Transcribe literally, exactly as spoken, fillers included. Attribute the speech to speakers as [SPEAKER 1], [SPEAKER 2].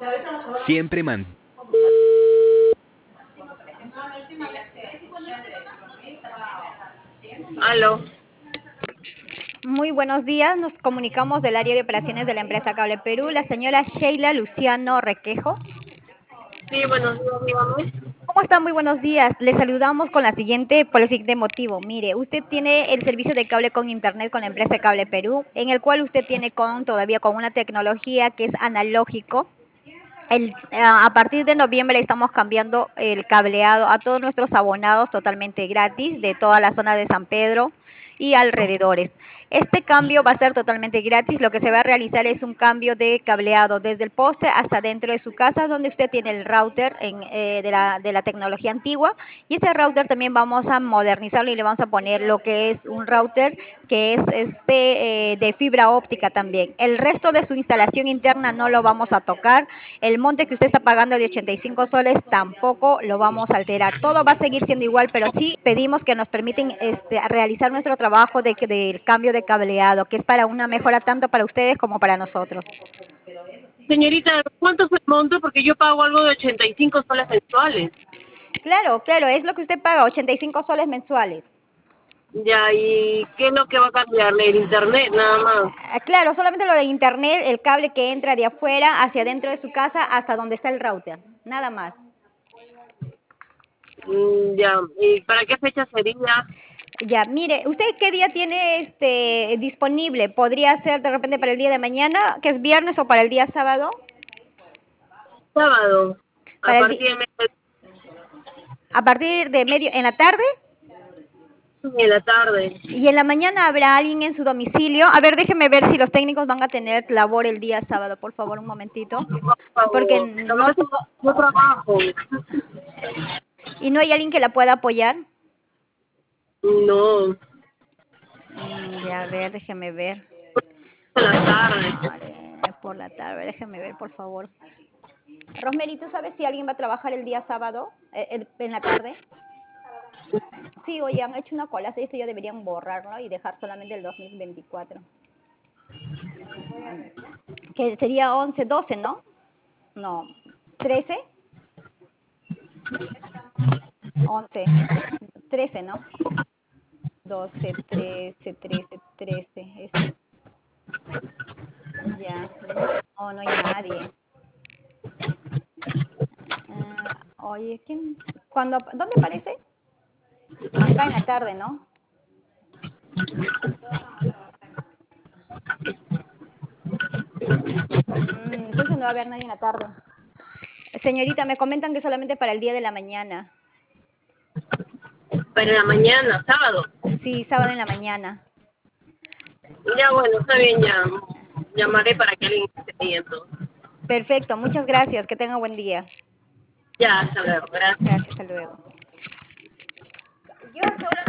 [SPEAKER 1] Siempre man.
[SPEAKER 2] Aló.
[SPEAKER 3] Muy buenos días, nos comunicamos del área de operaciones de la empresa Cable Perú, la señora Sheila Luciano Requejo.
[SPEAKER 2] Sí, buenos días, dígame.
[SPEAKER 3] ¿Cómo está? Muy buenos días. Le saludamos con la siguiente, por el siguiente motivo. Mire, usted tiene el servicio de cable con internet con la empresa Cable Perú, en el cual usted tiene con todavía con una tecnología que es analógico. El, a partir de noviembre estamos cambiando el cableado a todos nuestros abonados totalmente gratis de toda la zona de San Pedro y alrededores. Este cambio va a ser totalmente gratis. Lo que se va a realizar es un cambio de cableado desde el poste hasta dentro de su casa, donde usted tiene el router en, eh, de, la, de la tecnología antigua. Y ese router también vamos a modernizarlo y le vamos a poner lo que es un router que es este eh, de fibra óptica también. El resto de su instalación interna no lo vamos a tocar. El monte que usted está pagando de ochenta y cinco soles tampoco lo vamos a alterar. Todo va a seguir siendo igual, pero sí pedimos que nos permiten este, realizar nuestro trabajo de, del cambio de cableado, que es para una mejora tanto para ustedes como para nosotros.
[SPEAKER 2] Señorita, ¿cuánto es el monto? Porque yo pago algo de ochenta y cinco soles mensuales.
[SPEAKER 3] Claro, claro, es lo que usted paga, ochenta y cinco soles mensuales.
[SPEAKER 2] Ya, ¿y qué es lo que va a cambiarle? El internet, nada más.
[SPEAKER 3] Ah, claro, solamente lo de internet, el cable que entra de afuera hacia adentro de su casa hasta donde está el router, nada más.
[SPEAKER 2] Mm, ya, ¿y para qué fecha sería?
[SPEAKER 3] Ya, mire, ¿usted qué día tiene este disponible? ¿Podría ser de repente para el día de mañana, que es viernes, o para el día sábado?
[SPEAKER 2] Sábado, a
[SPEAKER 3] Para el di-
[SPEAKER 2] partir de,
[SPEAKER 3] a partir de medio, en la tarde,
[SPEAKER 2] de la tarde.
[SPEAKER 3] y en la mañana habrá alguien en su domicilio. A ver, déjeme ver si los técnicos van a tener labor el día sábado, por favor, un momentito.
[SPEAKER 2] Por
[SPEAKER 3] Porque
[SPEAKER 2] favor. Lo que
[SPEAKER 3] no
[SPEAKER 2] pasa es
[SPEAKER 3] todo,
[SPEAKER 2] que yo trabajo.
[SPEAKER 3] y no hay alguien que la pueda apoyar.
[SPEAKER 2] No,
[SPEAKER 3] Mm, ya, a ver, déjeme ver.
[SPEAKER 2] en la tarde.
[SPEAKER 3] Vale, por la tarde, déjeme ver, por favor. Rosemary, ¿tú sabes si alguien va a trabajar el día sábado, eh, el- en la tarde? Sí, oye, han hecho una cola, esto ya deberían borrarlo y dejar solamente el dos mil veinticuatro. Que sería once, doce, ¿no? No, trece, once, trece, ¿no? doce, trece, trece, trece, este, ya, no, no hay nadie. Ah, oye, ¿quién? ¿Cuándo, dónde aparece? Acá en la tarde, ¿no? Mm, entonces no va a haber nadie en la tarde. Señorita, me comentan que solamente para el día de la mañana.
[SPEAKER 2] Pero en la mañana, sábado.
[SPEAKER 3] Sí, sábado en la mañana.
[SPEAKER 2] Ya, bueno, está bien, ya. Llamaré para que alguien esté ahí entonces.
[SPEAKER 3] Perfecto, muchas gracias, que tenga buen día.
[SPEAKER 2] Ya, hasta luego, gracias.
[SPEAKER 3] Gracias, hasta luego. Yo sola